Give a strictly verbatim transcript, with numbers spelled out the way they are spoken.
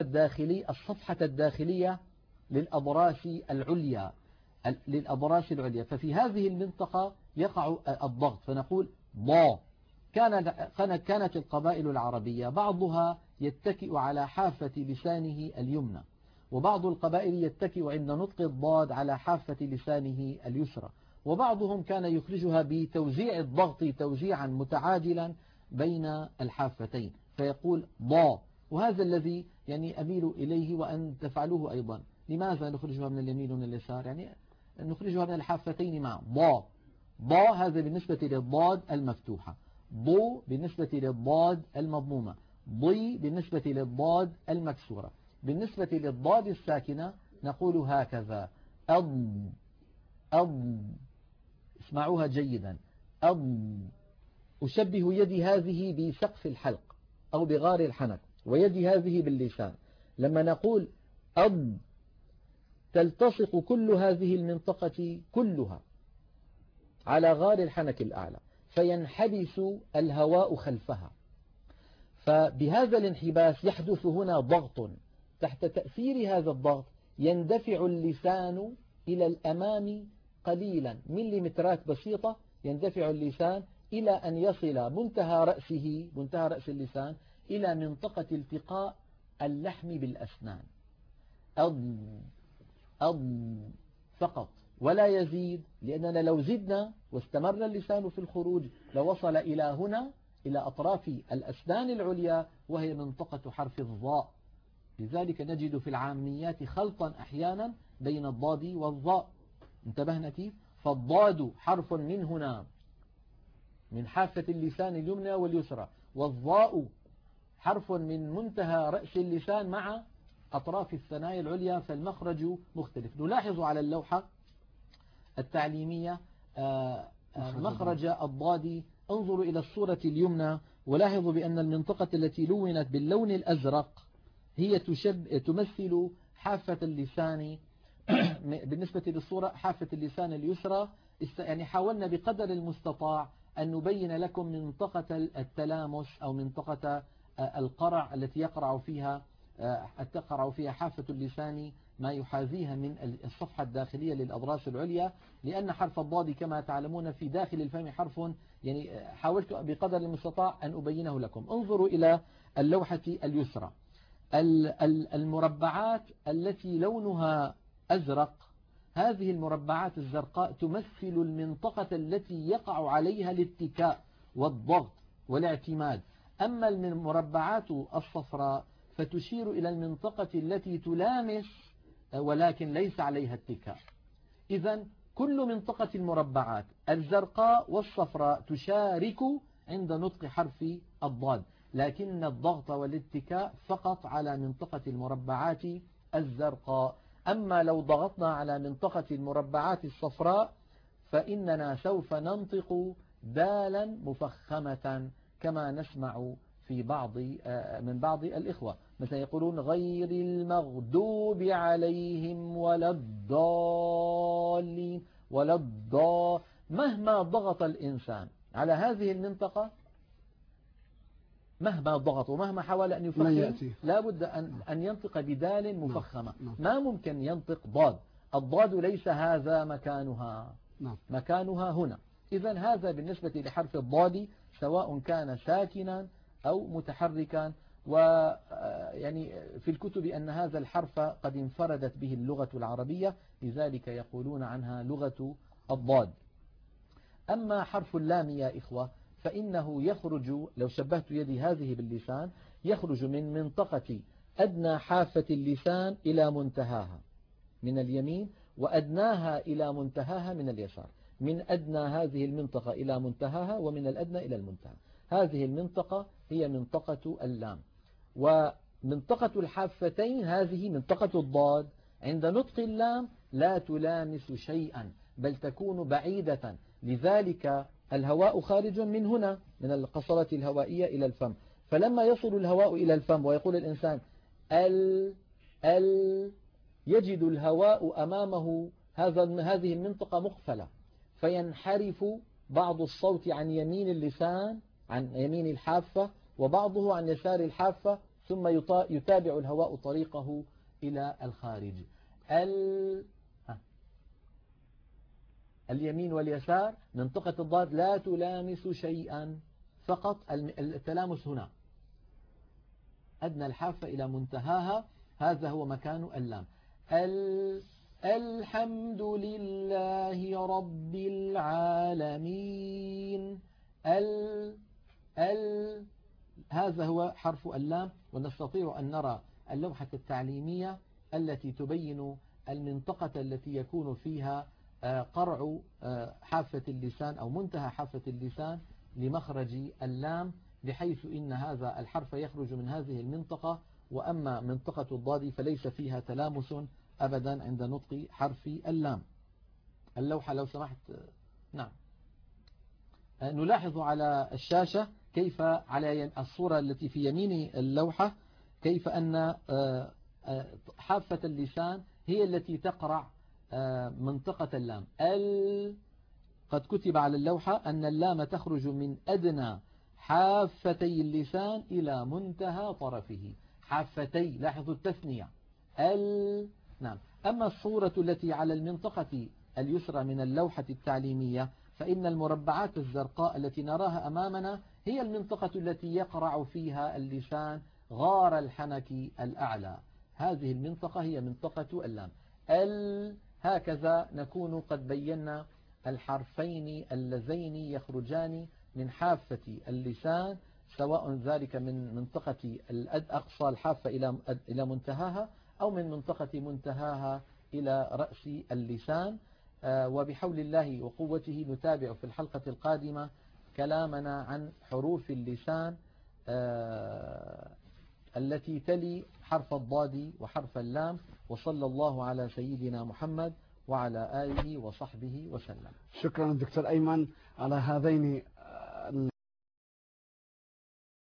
الداخلي الصفحة الداخلية للأضراس العليا للأضراس العليا ففي هذه المنطقة يقع الضغط فنقول ضا. كانت كانت القبائل العربية بعضها يتكئ على حافة لسانه اليمنى وبعض القبائل يتكئ عند نطق الضاد على حافة لسانه اليسرى وبعضهم كان يخرجها بتوزيع الضغط توزيعا متعادلا بين الحافتين فيقول ضا. وهذا الذي يعني أميل إليه وأن تفعلوه أيضا. لماذا نخرجها من اليمين ومن اليسار؟ يعني نخرجها من الحافتين معا ضا. ضا هذا بالنسبة للضاد المفتوحة، ضو بالنسبة للضاد المضمومة، ضي بالنسبة للضاد المكسورة. بالنسبة للضاد الساكنة نقول هكذا أض أض. اسمعوها جيدا أض. أشبه يدي هذه بسقف الحلق أو بغار الحنك ويدي هذه باللسان. لما نقول أض تلتصق كل هذه المنطقة كلها على غار الحنك الأعلى فينحبس الهواء خلفها. فبهذا الانحباس يحدث هنا ضغط. تحت تأثير هذا الضغط يندفع اللسان إلى الأمام قليلا مليمترات بسيطة. يندفع اللسان إلى أن يصل منتهى رأسه منتهى رأس اللسان إلى منطقة التقاء اللحم بالأسنان. أض أض فقط ولا يزيد، لأننا لو زدنا واستمر اللسان في الخروج لوصل إلى هنا إلى أطراف الأسنان العليا وهي منطقة حرف الضاء. لذلك نجد في العاميات خلطا أحيانا بين الضاد والضاء. انتبهنا كيف؟ فالضاد حرف من هنا من حافة اللسان اليمنى واليسرى والضاء حرف من منتهى رأس اللسان مع أطراف الثنايا العليا فالمخرج مختلف. نلاحظ على اللوحة التعليمية مخرج الضاد. انظروا إلى الصورة اليمنى ولاحظوا بأن المنطقة التي لونت باللون الأزرق هي تشب تمثل حافة اللسان بالنسبة للصورة حافة اللسان اليسرى. يعني حاولنا بقدر المستطاع أن نبين لكم منطقة التلامس أو منطقة القرع التي يقرع فيها تقرع فيها حافة اللسان ما يحاذيها من الصفحة الداخلية للأضراس العليا، لأن حرف الضاد كما تعلمون في داخل الفم حرف. يعني حاولت بقدر المستطاع أن أبينه لكم. انظروا إلى اللوحة اليسرى. المربعات التي لونها أزرق هذه المربعات الزرقاء تمثل المنطقة التي يقع عليها الاتكاء والضغط والاعتماد. أما المربعات الصفراء فتشير إلى المنطقة التي تلامس ولكن ليس عليها اتكاء. إذن كل منطقة المربعات الزرقاء والصفراء تشارك عند نطق حرف الضاد، لكن الضغط والاتكاء فقط على منطقة المربعات الزرقاء. أما لو ضغطنا على منطقة المربعات الصفراء فإننا سوف ننطق دالا مفخمة كما نسمع في بعض من بعض الإخوة مثلا يقولون غير المغضوب عليهم ولا الضالين ولا الضا. مهما ضغط الإنسان على هذه المنطقة مهما ضغط ومهما حاول أن يفخم لا بد أن, أن ينطق بدال مفخمة. ما ممكن ينطق ضاد. الضاد ليس هذا مكانها مكانها هنا. إذن هذا بالنسبة لحرف الضاد سواء كان ساكنا أو متحركا. ويعني في الكتب أن هذا الحرف قد انفردت به اللغة العربية لذلك يقولون عنها لغة الضاد. أما حرف اللام يا إخوة فإنه يخرج لو شبهت يدي هذه باللسان يخرج من منطقة أدنى حافة اللسان إلى منتهاها من اليمين وأدناها إلى منتهاها من اليسار. من أدنى هذه المنطقة إلى منتهاها ومن الأدنى إلى المنتهى. هذه المنطقة هي منطقة اللام. ومنطقة الحافتين هذه منطقة الضاد عند نطق اللام لا تلامس شيئا بل تكون بعيدة. لذلك الهواء خارج من هنا من القصرة الهوائية إلى الفم. فلما يصل الهواء إلى الفم ويقول الإنسان ال ال يجد الهواء أمامه هذا هذه المنطقة مقفلة فينحرف بعض الصوت عن يمين اللسان عن يمين الحافة وبعضه عن يسار الحافة ثم يتابع الهواء طريقه إلى الخارج. ال اليمين واليسار منطقة الضاد لا تلامس شيئا، فقط التلامس هنا أدنى الحافة إلى منتهاها، هذا هو مكان اللام. ال الحمد لله رب العالمين. ال ال هذا هو حرف اللام. ونستطيع أن نرى اللوحة التعليمية التي تبين المنطقة التي يكون فيها قرع حافة اللسان أو منتهى حافة اللسان لمخرج اللام، بحيث إن هذا الحرف يخرج من هذه المنطقة، وأما منطقة الضاد فليس فيها تلامس أبدا عند نطق حرف اللام. اللوحة لو سمحت. نعم. نلاحظ على الشاشة كيف على الصورة التي في يمين اللوحة كيف أن حافة اللسان هي التي تقرع منطقة اللام. ال قد كتب على اللوحة أن اللام تخرج من أدنى حافتي اللسان إلى منتهى طرفه. حافتي، لاحظوا التثنية. ال نعم. أما الصورة التي على المنطقة اليسرى من اللوحة التعليمية فإن المربعات الزرقاء التي نراها أمامنا هي المنطقة التي يقرع فيها اللسان غار الحنك الأعلى. هذه المنطقة هي منطقة اللام. ال هكذا نكون قد بينا الحرفين اللذين يخرجان من حافة اللسان، سواء ذلك من منطقة أقصى الحافة إلى إلى منتهاها أو من منطقة منتهاها إلى رأس اللسان. وبحول الله وقوته نتابع في الحلقة القادمة كلامنا عن حروف اللسان التي تلي حرف الضاد وحرف اللام. وصلى الله على سيدنا محمد وعلى آله وصحبه وسلم. شكرا دكتور أيمن على هذين